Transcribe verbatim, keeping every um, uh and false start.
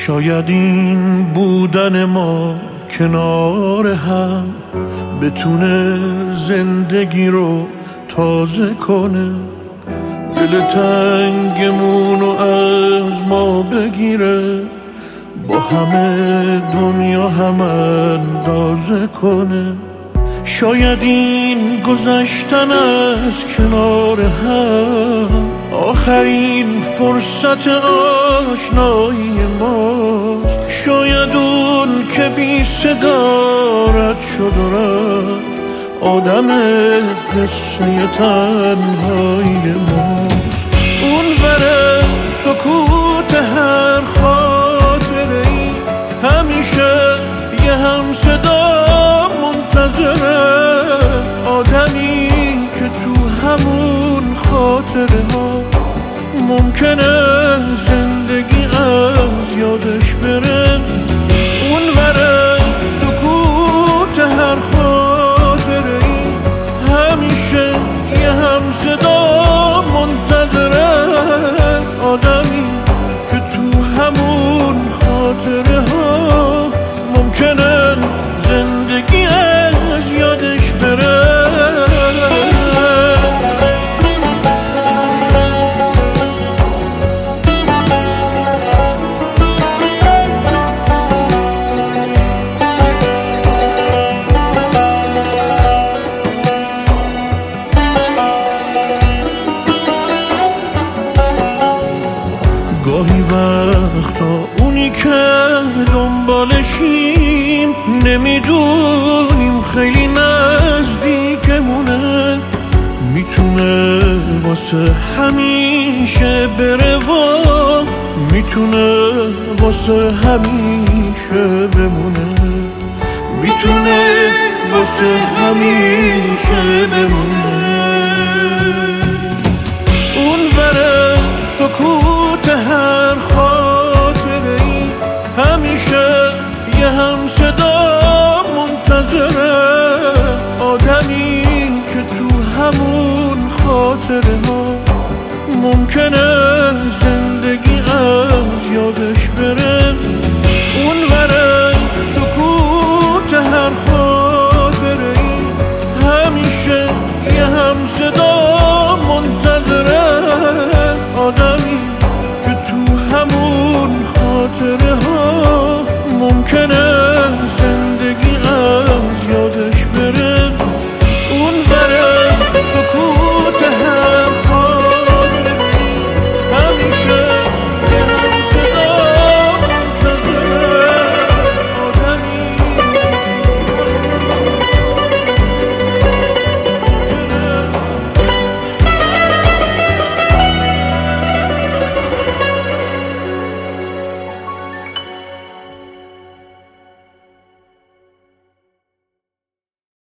شاید این بودن ما کنار هم بتونه زندگی رو تازه کنه، دل تنگمون رو از ما بگیره، با همه دنیا هم اندازه کنه. شاید این گذشتن از کنار هم آخرین فرصت آشنایی ماست. شاید اون که بی صدا رد شد و رفت آدم قصه تنهایی ماست. اون بره سکوت هر خاطره ای همیشه یه هم صدا منتظره، آدمی که تو همون خاطره ها ممکنه زندگی از یادش بره. اون بره سکوت هر خاطره ای همیشه یه هم صدا منتظره، آدمی که تو همون خاطره ها ممکنه زندگی از یادش بره. گاهی وقتا اونی که دنبالشیم نمیدونیم خیلی نزدیکمونه، میتونه واسه همیشه بره و میتونه واسه همیشه بمونه، میتونه واسه همیشه بمونه. اون بره سکوت هر خاطره ای همیشه یه هم صدا منتظره، آدمی که تو همون خاطره ها ممکنه زندگی از یادش بره. اون بره سکوت هر خاطره ای همیشه یه هم صدا منتظره،